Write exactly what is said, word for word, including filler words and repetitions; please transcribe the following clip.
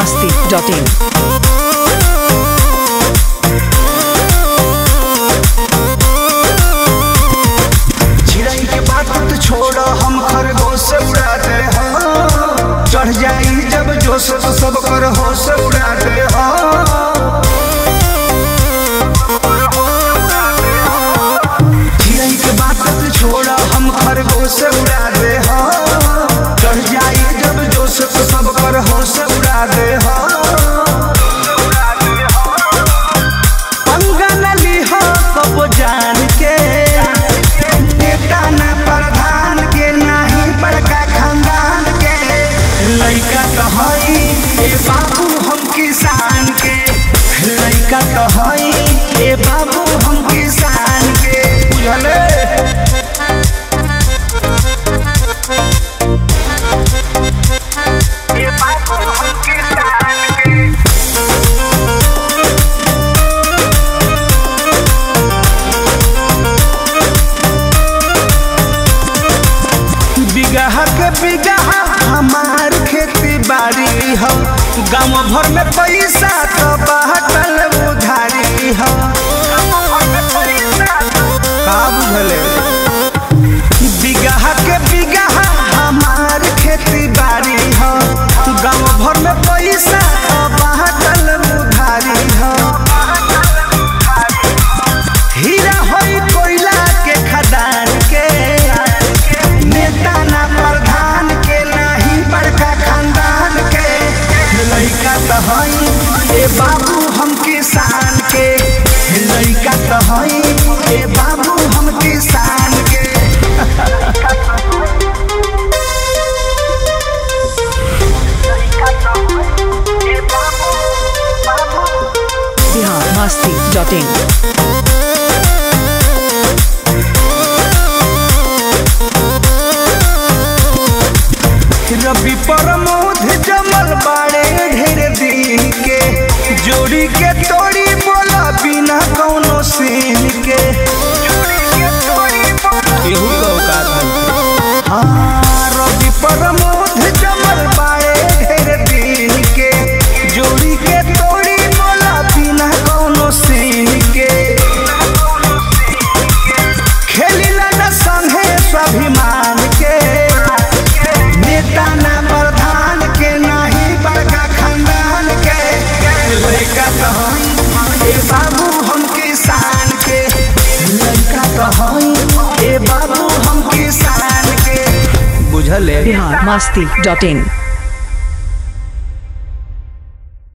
masti dot in. चिड़ै के बात तो छोड़ हम खरगोश उड़ा दे हो, चढ़ जाई जब जोश तो सब कर होश उड़ा दे हो। चिड़ै के बात तो छोड़ हम खरगोश उड़ा दे हो, चढ़ जाई जब जोश तो सब कर होश उड़ा दे हो। पंगा न ली हो कब जान के, नेता न प्रधान के नहीं बड़का खानदान के। लइका तो हई ए बाबू हम किसान के, लइका तो हई ए बाबू हम किसान के। बुझले ए बाबू हम किसान के। बिगहा के बिगहा हमार खेती बाड़ी हो, गाँव भर में पैसा तो बाटल उधारी हो। का बुझले बिगहा के बिगहा हमार खेती बाड़ी हो, गाँव भर में पैसा तो बाटल उधारी हो। हीरा होई कोयला के खदान के, नेता ना प्रधान के नहीं बड़का खानदान के। लइका तो हई ए बाबू हम किसान के, लइका तो हई ए बाबू हम किसान के। Bihar masti dot in. रवि प्रमोद जमल बाड़े ढेर दिन के, जोड़ी के तोड़ी बोला बिना कौनो सीन के। केहू का औकात नहीं। हाँ रवि प्रमोद जमल बाड़े ढेर दिन के, जोड़ी के तोड़ी बोला बिना कौनो सीन के। खेली लड़ा संगे स्वाभिमान के, नेता ना प्रधान के नहीं बड़का खानदान के। लइका तो हई ए बाबू हम किसान के, लइका तो हई ए बाबू हम किसान के। बुझले Bihar masti dot in.